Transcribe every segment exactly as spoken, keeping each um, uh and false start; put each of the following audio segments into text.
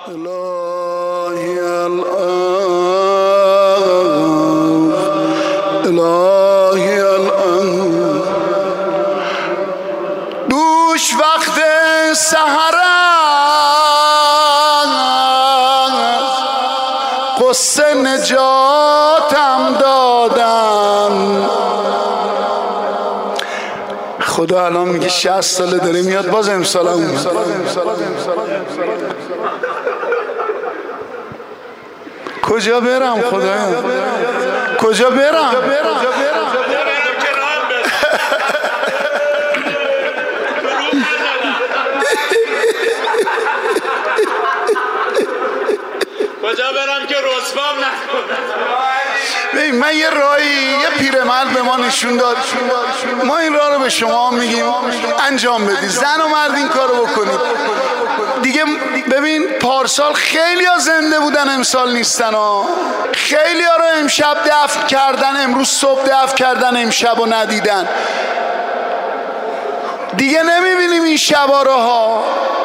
الهی الان الهی الان دوش وقت سحر قصه نجاتم دادن. خدا الان میگه شصت ساله داره میاد باز امسال هم اومد. کجا برم خدایا کجا برم؟ کجا برم که رسوام نکنه؟ ببین من یه راهی یه پیرمرد به ما نشون داد، ما این راه رو به شما میگیم انجام بدید، زن و مرد این کارو بکنید دیگه. ببین پارسال خیلی ها زنده بودن امسال نیستن ها. خیلی ها رو امشب دفن کردن، امروز صبح دفن کردن، امشب رو ندیدن دیگه. نمیبینیم این شبا رو ها.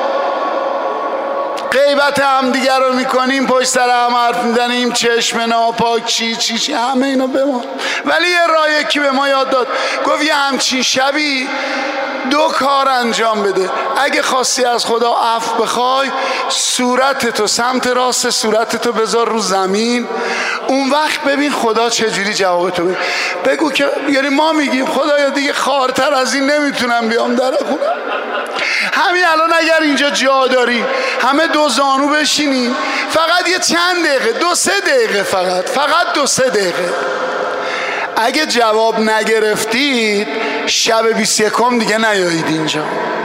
غیبت هم دیگر رو میکنیم، پشت سر هم حرف میزنیم، چشم ناپاک چی چی چی همه اینا به ما. ولی یه راه یکی به ما یاد داد، گفت یه همچین شبی دو کار انجام بده. اگه خواستی از خدا عفو بخوای، صورتتو سمت راست صورتتو بذار رو زمین، اون وقت ببین خدا چجوری جوابتو بده. بگو که یعنی ما میگیم خدایا دیگه خارتر از این نمیتونم بیام در خونه. همین الان اگر اینجا جا داری همه دو زانو بشینیم، فقط یه چند دقیقه، دو سه دقیقه، فقط فقط دو سه دقیقه. اگه جواب نگرفتید شب بیست یکم دیگه نیایید اینجا.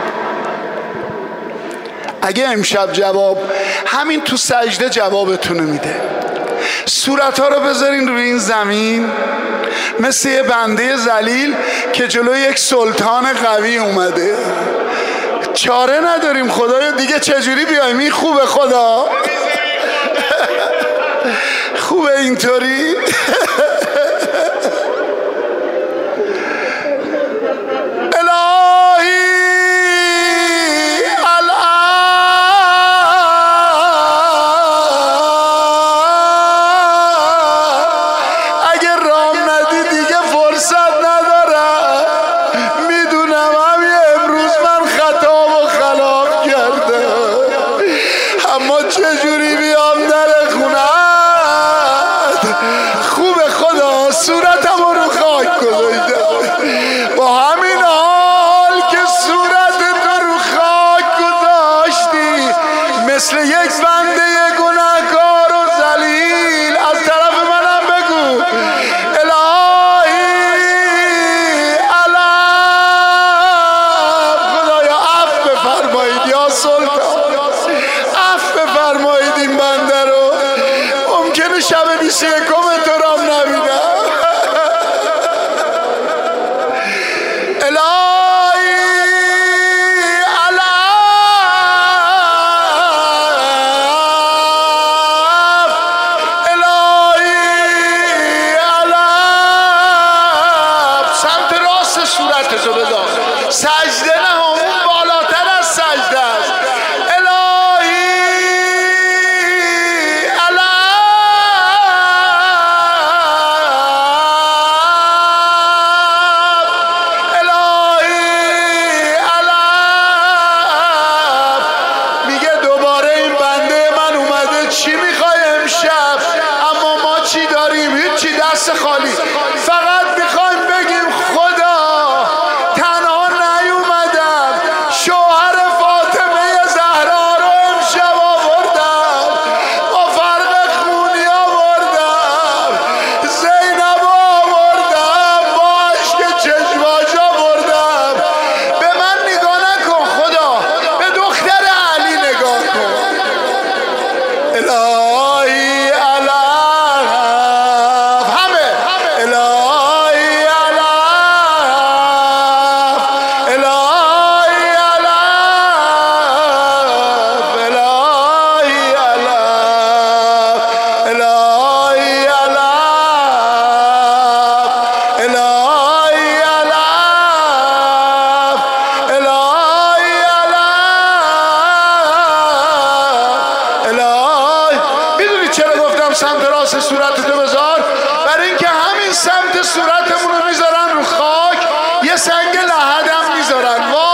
اگه امشب جواب همین تو سجده جوابتون میده، صورت ها رو بذارین روی این زمین مثل یه بنده ذلیل که جلوی یک سلطان قوی اومده. چاره نداریم خدایا دیگه چجوری بیایم؟ این خوبه خدا؟ خوبه اینطوری؟ مثل یک بنده گناهکار و ذلیل از طرف منم بگو الهی علم. خدایا عفو بفرمایید یا سلطان، عفو بفرمایید این بنده رو. ممکنه شب بیست و یکم تو رام نبینم. سجده نه، اون بالاتر از سجده است. الهی علم سمت راست صورتتو بذار، برای اینکه همین سمت صورتمون رو میذارن رو خاک، یه سنگ لحد هم میذارن.